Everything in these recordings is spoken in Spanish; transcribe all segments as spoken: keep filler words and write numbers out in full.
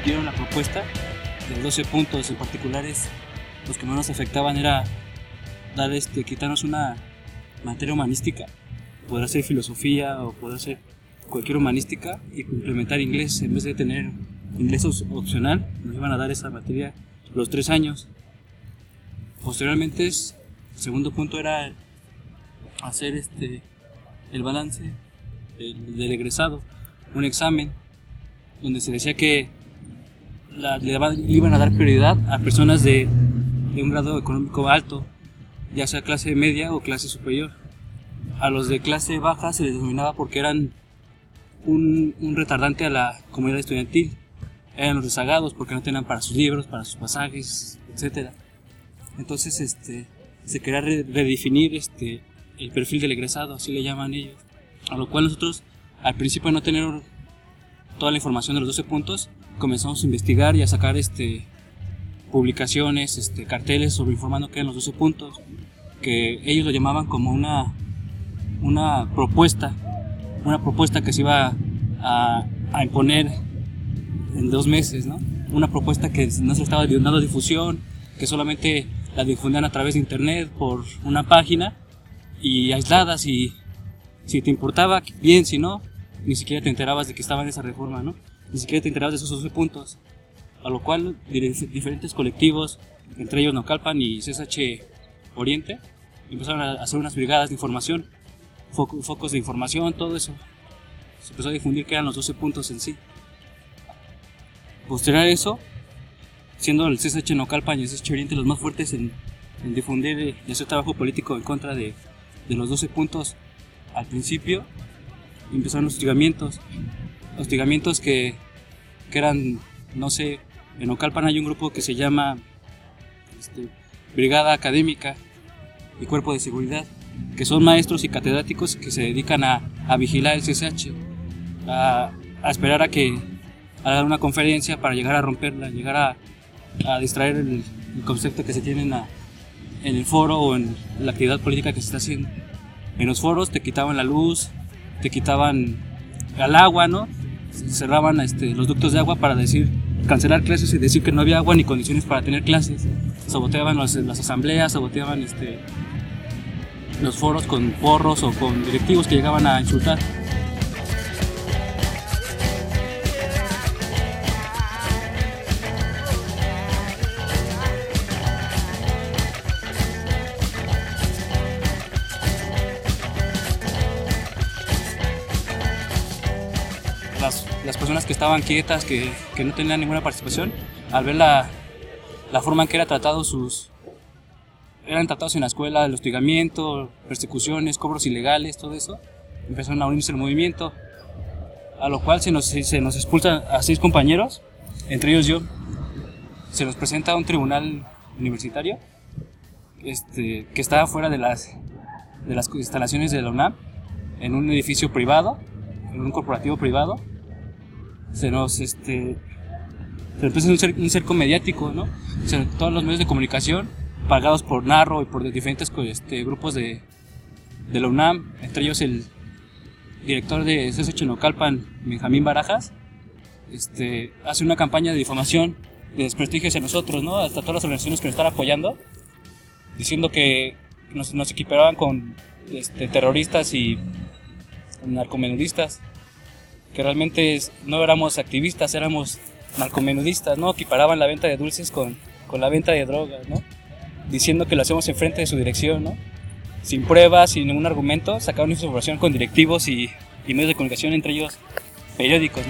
dieron la propuesta de doce puntos. En particulares, los que más nos afectaban era dar, este, quitarnos una materia humanística, poder hacer filosofía o poder hacer cualquier humanística y implementar inglés. En vez de tener inglés opcional, nos iban a dar esa materia los tres años. Posteriormente, el segundo punto era hacer este el balance del, del egresado, un examen donde se decía que la, le iban a dar prioridad a personas de, de un grado económico alto, ya sea clase media o clase superior. A los de clase baja se les denominaba porque eran un, un retardante a la comunidad estudiantil, eran los rezagados porque no tenían para sus libros, para sus pasajes, etcétera. Entonces este, se quería re- redefinir este, el perfil del egresado, así le llaman ellos, a lo cual nosotros, al principio de no tener toda la información de los doce puntos, comenzamos a investigar y a sacar este, publicaciones, este, carteles sobre informando qué eran los doce puntos, que ellos lo llamaban como una, una propuesta, una propuesta que se iba a, a imponer en dos meses, ¿no? Una propuesta que no se estaba dando difusión, que solamente la difundían a través de internet por una página y aisladas, y si te importaba, bien, si no, ni siquiera te enterabas de que estaba en esa reforma, ¿no? Ni siquiera te enterabas de esos doce puntos, a lo cual diferentes colectivos, entre ellos Naucalpan y C S H Oriente, empezaron a hacer unas brigadas de información, foco, focos de información, todo eso. Se empezó a difundir que eran los doce puntos en sí. Posterior a eso, siendo el C S H Naucalpan y el C S H Oriente los más fuertes en, en difundir y hacer trabajo político en contra de, de los doce puntos, al principio empezaron los hostigamientos, hostigamientos que, que eran, no sé, en Naucalpan hay un grupo que se llama este, Brigada Académica y Cuerpo de Seguridad, que son maestros y catedráticos que se dedican a, a vigilar el C S H, a, a esperar a que a dar una conferencia para llegar a romperla, llegar a, a distraer el, el concepto que se tiene en, la, en el foro o en la actividad política que se está haciendo. En los foros te quitaban la luz, te quitaban el agua, ¿no? Cerraban este, los ductos de agua para decir, cancelar clases y decir que no había agua ni condiciones para tener clases. Saboteaban los, las asambleas, saboteaban este, los foros con porros o con directivos que llegaban a insultar. Las, las personas que estaban quietas, que, que no tenían ninguna participación, al ver la, la forma en que era tratado sus, eran tratados en la escuela, el hostigamiento, persecuciones, cobros ilegales, todo eso, empezaron a unirse al movimiento, a lo cual se nos, se nos expulsan a seis compañeros, entre ellos yo. Se nos presenta a un tribunal universitario este, que está fuera de las, de las instalaciones de la UNAM, en un edificio privado, en un corporativo privado. Se nos este, se nos presenta un, cer- un cerco mediático, ¿no? O sea, todos los medios de comunicación pagados por Narro y por diferentes este, grupos de, de la UNAM, entre ellos el director de C S H Naucalpan, Benjamín Barajas, este, hace una campaña de difamación, de desprestigio hacia nosotros, ¿no? Hasta todas las organizaciones que nos están apoyando, diciendo que nos, nos equiparaban con este, terroristas y narcomenudistas, que realmente no éramos activistas, éramos narcomenudistas, ¿no? Equiparaban la venta de dulces con, con la venta de drogas, ¿no? Diciendo que lo hacemos enfrente de su dirección, ¿no? Sin pruebas, sin ningún argumento, sacaron información con directivos y, y medios de comunicación, entre ellos periódicos, ¿no?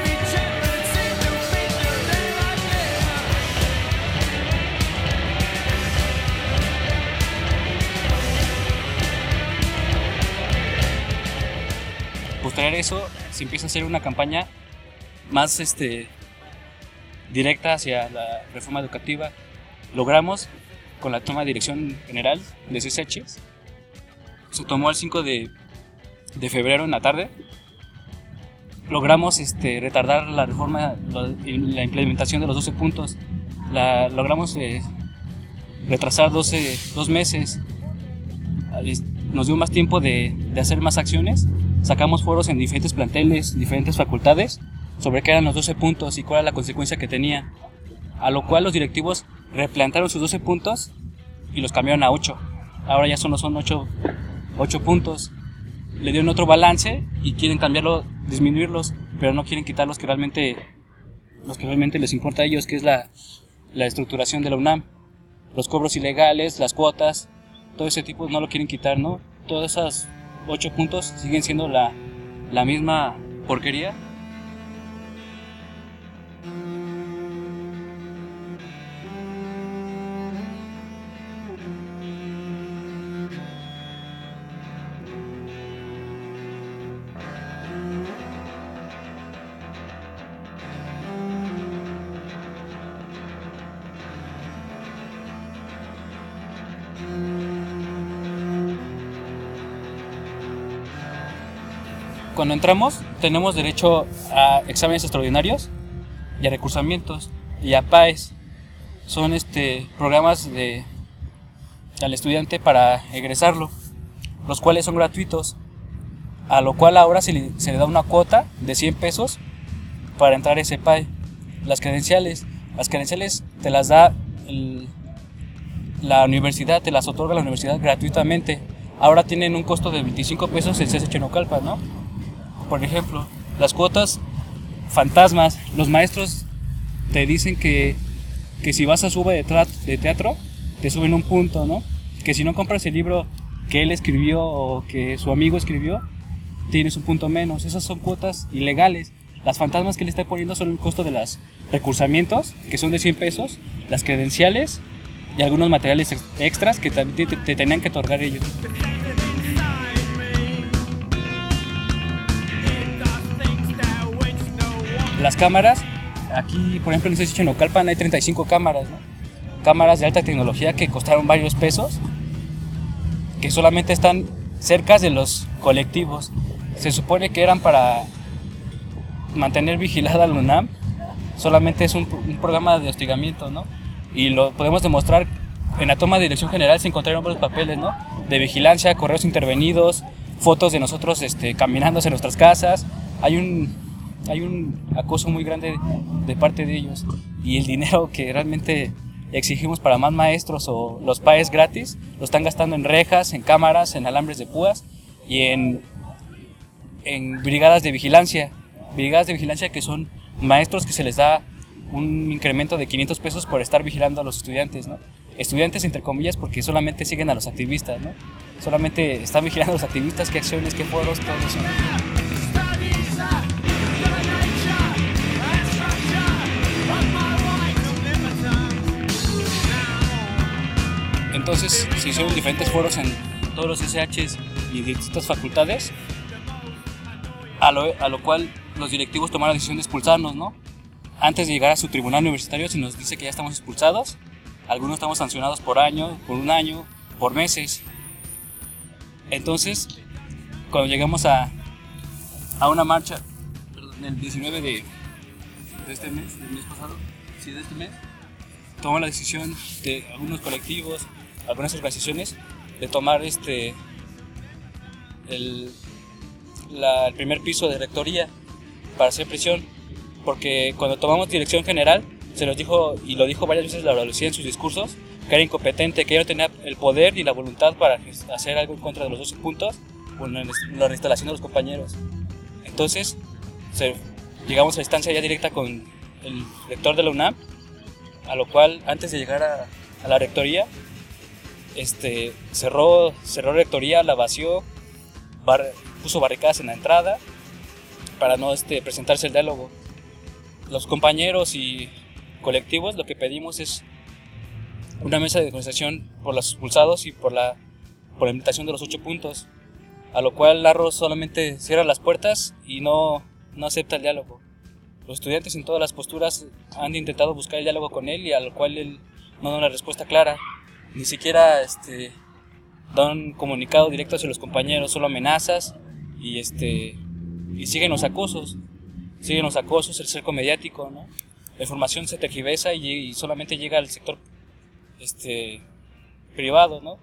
Posterior a eso, se empieza a hacer una campaña más este, directa hacia la reforma educativa. Logramos, con la toma de dirección general de C S H, se tomó el cinco de febrero en la tarde, logramos este, retardar la reforma y la implementación de los doce puntos. La, logramos eh, retrasar doce, dos meses, nos dio más tiempo de, de hacer más acciones. Sacamos foros en diferentes planteles, diferentes facultades, sobre qué eran los doce puntos y cuál era la consecuencia que tenía, a lo cual los directivos replantearon sus doce puntos y los cambiaron a ocho. Ahora ya solo son ocho, ocho puntos. Le dieron otro balance y quieren cambiarlo, disminuirlos, pero no quieren quitar los que realmente, los que realmente les importa a ellos, que es la, la estructuración de la UNAM. Los cobros ilegales, las cuotas, todo ese tipo no lo quieren quitar, ¿no? Todas esas ocho puntos siguen siendo la, la misma porquería. Cuando entramos tenemos derecho a exámenes extraordinarios y a recursamientos y a P A E S. Son este, programas de, al estudiante para egresarlo, los cuales son gratuitos, a lo cual ahora se le, se le da una cuota de cien pesos para entrar a ese P A E. Las credenciales, las credenciales te las da el, la universidad, te las otorga la universidad gratuitamente. Ahora tienen un costo de veinticinco pesos en C S Chenocalpa, ¿no? Por ejemplo, las cuotas fantasmas, los maestros te dicen que, que si vas a sube de, tra- de teatro, te suben un punto, ¿no? Que si no compras el libro que él escribió o que su amigo escribió, tienes un punto menos. Esas son cuotas ilegales. Las fantasmas que le está poniendo son el costo de los recursamientos, que son de cien pesos, las credenciales y algunos materiales ex- extras que también te, te, te tenían que otorgar ellos. Las cámaras, aquí por ejemplo en el C S Chenocalpan hay treinta y cinco cámaras, ¿no? Cámaras de alta tecnología que costaron varios pesos, que solamente están cerca de los colectivos. Se supone que eran para mantener vigilada la UNAM, solamente es un, un programa de hostigamiento, ¿no? Y lo podemos demostrar en la toma de dirección general. Se encontraron varios papeles, ¿no? De vigilancia, correos intervenidos, fotos de nosotros este, caminando hacia nuestras casas. Hay un Hay un acoso muy grande de parte de ellos, y el dinero que realmente exigimos para más maestros o los P A E S gratis lo están gastando en rejas, en cámaras, en alambres de púas y en, en brigadas de vigilancia. Brigadas de vigilancia que son maestros que se les da un incremento de quinientos pesos por estar vigilando a los estudiantes, ¿no? Estudiantes entre comillas porque solamente siguen a los activistas, ¿no? Solamente están vigilando a los activistas, qué acciones, qué foros, todo eso. Entonces se hicieron diferentes foros en todos los S Hs y distintas facultades, a lo, a lo cual los directivos tomaron la decisión de expulsarnos, ¿no? Antes de llegar a su tribunal universitario se nos dice que ya estamos expulsados. Algunos estamos sancionados por año, por un año, por meses. Entonces, cuando llegamos a, a una marcha, perdón, el diecinueve de, de este mes, del mes pasado, sí, de este mes, tomó la decisión de algunos colectivos, algunas organizaciones, de tomar este el, la, el primer piso de rectoría para hacer presión, porque cuando tomamos dirección general se nos dijo, y lo dijo varias veces Laura Lucía en sus discursos, que era incompetente, que ella no tenía el poder y la voluntad para hacer algo en contra de los doce puntos o en la reinstalación de los compañeros. Entonces se, llegamos a la instancia ya directa con el rector de la UNAM, a lo cual antes de llegar a, a la rectoría este, cerró, cerró rectoría, la vació, bar, puso barricadas en la entrada para no este, presentarse el diálogo. Los compañeros y colectivos lo que pedimos es una mesa de negociación por los expulsados y por la, por la implementación de los ocho puntos, a lo cual Larro solamente cierra las puertas y no, no acepta el diálogo. Los estudiantes en todas las posturas han intentado buscar el diálogo con él y a lo cual él no da una respuesta clara, ni siquiera este, da un comunicado directo hacia los compañeros, solo amenazas y, este, y siguen los acosos, siguen los acosos, el cerco mediático, ¿no? La información se tergiversa y, y solamente llega al sector este, privado, ¿no?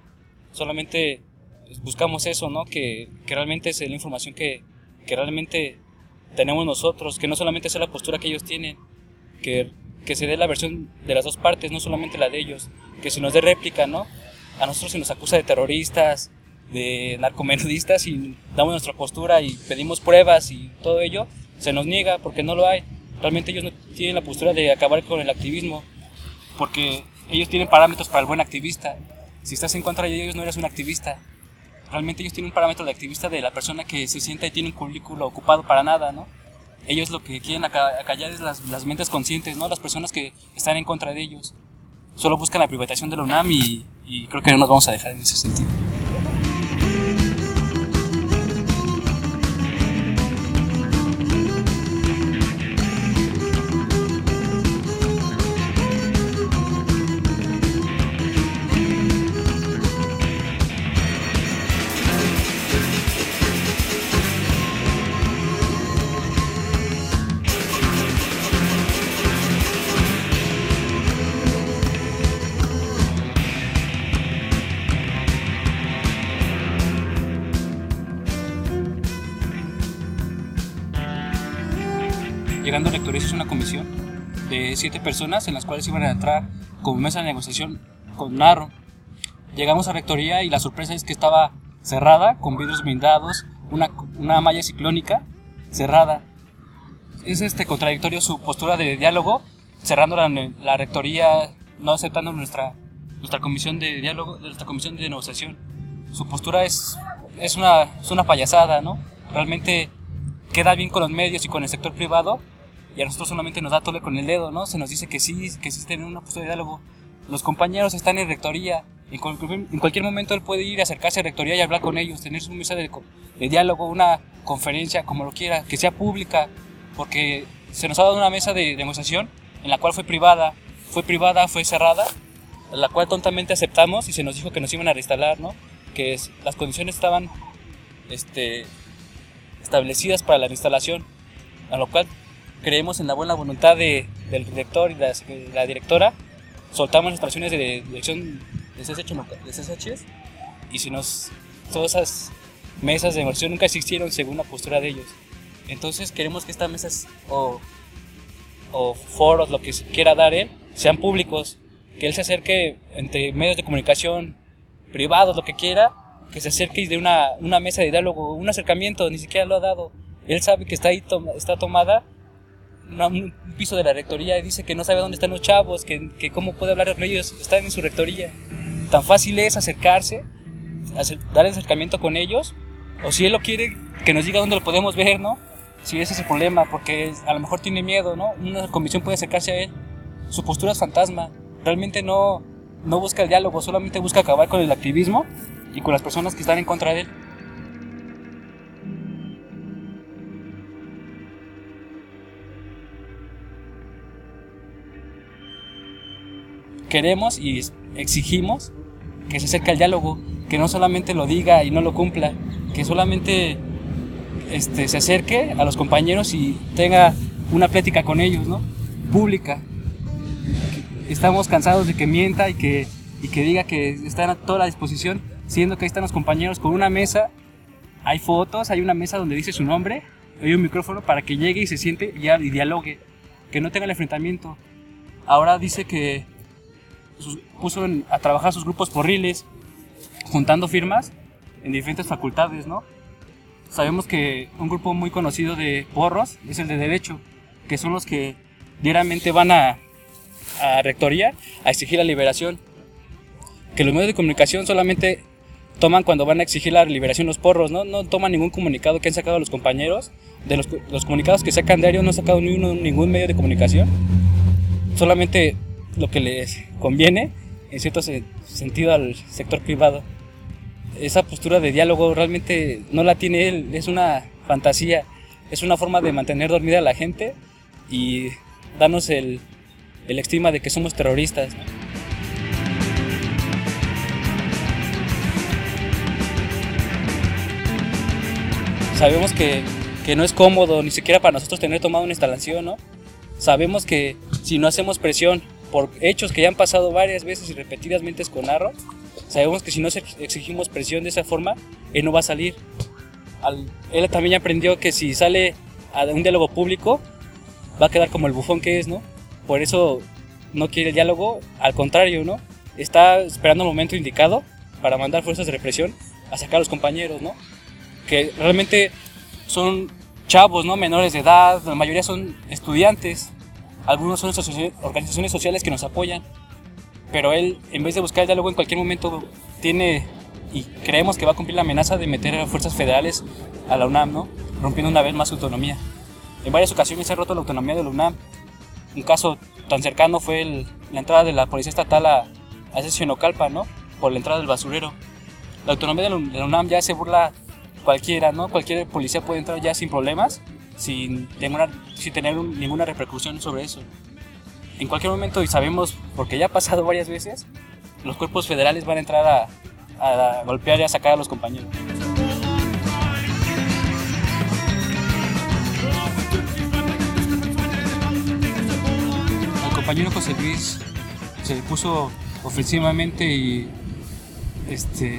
Solamente buscamos eso, ¿no? Que, que realmente es la información que, que realmente tenemos nosotros, que no solamente sea la postura que ellos tienen, que, que se dé la versión de las dos partes, no solamente la de ellos, que se nos dé réplica, ¿no? A nosotros se nos acusa de terroristas, de narcomenudistas, y damos nuestra postura y pedimos pruebas y todo ello, se nos niega porque no lo hay. Realmente ellos no tienen la postura de acabar con el activismo, porque ellos tienen parámetros para el buen activista. Si estás en contra de ellos, no eres un activista. Realmente ellos tienen un parámetro de activista de la persona que se sienta y tiene un currículo ocupado para nada, ¿no? Ellos lo que quieren acallar es las, las mentes conscientes, ¿no? Las personas que están en contra de ellos. Solo buscan la privatización de la UNAM y, y creo que no nos vamos a dejar en ese sentido. Llegando a Rectoría es una comisión de siete personas en las cuales iban a entrar como mesa de negociación con Narro. Llegamos a Rectoría y la sorpresa es que estaba cerrada, con vidrios blindados, una, una malla ciclónica cerrada. Es este contradictorio su postura de diálogo, cerrando la, la Rectoría, no aceptando nuestra, nuestra comisión de diálogo, nuestra comisión de negociación. Su postura es, es, una, es una payasada, ¿no? Realmente queda bien con los medios y con el sector privado, y a nosotros solamente nos da tole con el dedo, ¿no? Se nos dice que sí, que sí tienen una postura de diálogo. Los compañeros están en Rectoría, en, cualquier, en cualquier momento él puede ir a acercarse a Rectoría y hablar con ellos, tener su mesa de, de diálogo, una conferencia, como lo quiera, que sea pública, porque se nos ha dado una mesa de negociación en la cual fue privada, fue privada, fue cerrada, la cual tontamente aceptamos y se nos dijo que nos iban a reinstalar, ¿no? Que es, las condiciones estaban este, establecidas para la reinstalación, a lo cual creemos en la buena voluntad de, del director y la, la directora. Soltamos las instalaciones de dirección de C S H, de C S H y si nos, todas esas mesas de negociación nunca existieron según la postura de ellos. Entonces queremos que estas mesas o, o foros, lo que quiera dar él, sean públicos, que él se acerque entre medios de comunicación privados, lo que quiera, que se acerque y de una, una mesa de diálogo, un acercamiento, ni siquiera lo ha dado. Él sabe que está ahí, tom, está tomada una, un piso de la Rectoría y dice que no sabe dónde están los chavos, que, que cómo puede hablar con ellos, están en su Rectoría. Tan fácil es acercarse, hacer, dar el acercamiento con ellos, o si él lo quiere, que nos diga dónde lo podemos ver, ¿no? Si ese es el problema, porque a lo mejor tiene miedo, ¿no? Una comisión puede acercarse a él, su postura es fantasma, realmente no, no busca el diálogo, solamente busca acabar con el activismo y con las personas que están en contra de él. Queremos y exigimos que se acerque al diálogo, que no solamente lo diga y no lo cumpla, que solamente este, se acerque a los compañeros y tenga una plática con ellos, ¿no? Pública. Estamos cansados de que mienta y que, y que diga que están a toda la disposición, siendo que ahí están los compañeros con una mesa, hay fotos, hay una mesa donde dice su nombre, hay un micrófono para que llegue y se siente y, y dialogue, que no tenga el enfrentamiento. Ahora dice que sus, puso en, a trabajar sus grupos porriles, juntando firmas en diferentes facultades, ¿no? Sabemos que un grupo muy conocido de porros es el de Derecho, que son los que diariamente van a, a Rectoría a exigir la liberación. Que los medios de comunicación solamente toman cuando van a exigir la liberación los porros, ¿no? No toman ningún comunicado que han sacado los compañeros. De los, los comunicados que sacan diario no han sacado ni uno, ningún medio de comunicación. Solamente lo que les conviene, en cierto sentido, al sector privado. Esa postura de diálogo realmente no la tiene él, es una fantasía, es una forma de mantener dormida a la gente y darnos el, el estigma de que somos terroristas. Sabemos que, que no es cómodo ni siquiera para nosotros tener tomado una instalación, ¿no? Sabemos que si no hacemos presión por hechos que ya han pasado varias veces y repetidamente con Narro, sabemos que si no exigimos presión de esa forma, él no va a salir. Al, él también aprendió que si sale a un diálogo público, va a quedar como el bufón que es, ¿no? Por eso no quiere el diálogo, al contrario, ¿no? Está esperando el momento indicado para mandar fuerzas de represión a sacar a los compañeros, ¿no? Que realmente son chavos, ¿no? Menores de edad, la mayoría son estudiantes, algunos son organizaciones sociales que nos apoyan, pero él, en vez de buscar el diálogo, en cualquier momento tiene, y creemos que va a cumplir la amenaza de meter a fuerzas federales a la UNAM, ¿no? Rompiendo una vez más su autonomía. En varias ocasiones se ha roto la autonomía de la UNAM. Un caso tan cercano fue el, la entrada de la policía estatal a, a ese Xenocalpan, ¿no? Por la entrada del basurero. La autonomía de la, de la UNAM ya se burla cualquiera, ¿no? Cualquier policía puede entrar ya sin problemas, sin tener, sin tener un, ninguna repercusión sobre eso. En cualquier momento, y sabemos, porque ya ha pasado varias veces, los cuerpos federales van a entrar a, a golpear y a sacar a los compañeros. Al compañero José Luis se le puso ofensivamente y este,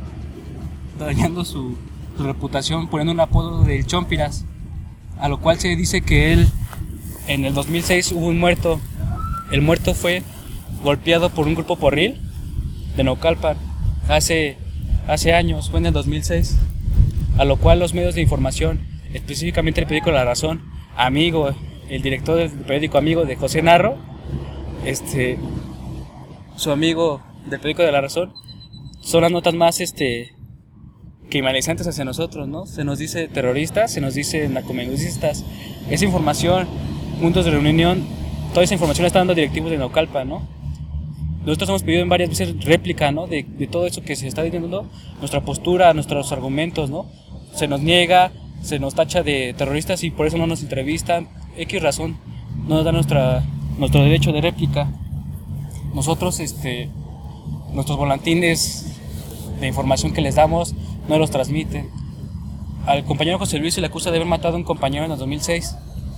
dañando su, su reputación, poniendo un apodo de Chompiras, a lo cual se dice que él, en el dos mil seis hubo un muerto. El muerto fue golpeado por un grupo porril de Naucalpan hace, hace años, fue en el dos mil seis, a lo cual los medios de información, específicamente el periódico La Razón, amigo, el director del periódico amigo de José Narro, este, su amigo del periódico de La Razón, son las notas más este, criminalizantes hacia nosotros, ¿no? Se nos dice terroristas, se nos dice narcomenudistas. Esa información, puntos de reunión, toda esa información la está dando directivos de Naucalpan, ¿no? Nosotros hemos pedido en varias veces réplica, ¿no? De, de todo eso que se está diciendo, nuestra postura, nuestros argumentos, ¿no? Se nos niega, se nos tacha de terroristas y por eso no nos entrevistan. X razón, no nos da nuestra, nuestro derecho de réplica. Nosotros, este, nuestros volantines de información que les damos, no los transmiten. Al compañero José Luis se le acusa de haber matado a un compañero en el dos mil seis.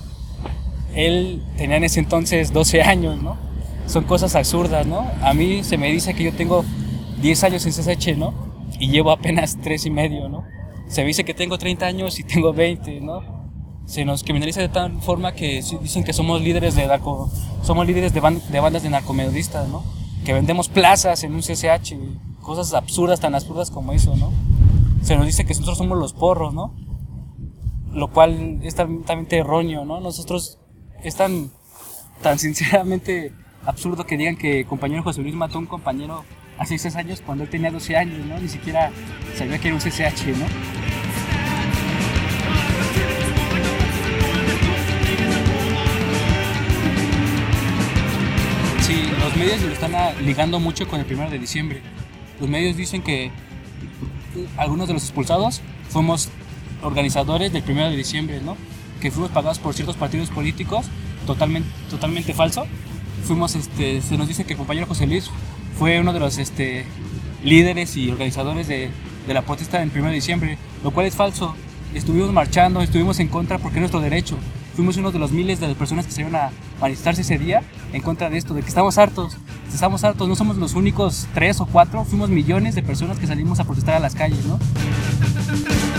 Él tenía en ese entonces doce años, ¿no? Son cosas absurdas, ¿no? A mí se me dice que yo tengo diez años en C S H, ¿no? Y llevo apenas tres y medio, ¿no? Se me dice que tengo treinta años y tengo veinte, ¿no? Se nos criminaliza de tal forma que dicen que somos líderes de narco, somos líderes de, band, de bandas de narcomenudistas, ¿no? Que vendemos plazas en un C S H, cosas absurdas, tan absurdas como eso, ¿no? Se nos dice que nosotros somos los porros, ¿no? Lo cual es totalmente erróneo, ¿no? Nosotros es tan, tan sinceramente absurdo que digan que el compañero José Luis mató a un compañero hace seis años cuando él tenía doce años, ¿no? Ni siquiera sabía que era un C S H, ¿no? Sí, los medios lo están ligando mucho con el primero de diciembre. Los medios dicen que algunos de los expulsados fuimos organizadores del primero de diciembre, ¿no? Que fuimos pagados por ciertos partidos políticos, totalmente, totalmente falso. Fuimos, este, se nos dice que el compañero José Luis fue uno de los este, líderes y organizadores de, de la protesta del primero de diciembre, lo cual es falso. Estuvimos marchando, estuvimos en contra porque es nuestro derecho. Fuimos uno de los miles de personas que salieron a manifestarse ese día en contra de esto, de que estamos hartos, estamos hartos, no somos los únicos tres o cuatro, fuimos millones de personas que salimos a protestar a las calles, ¿no?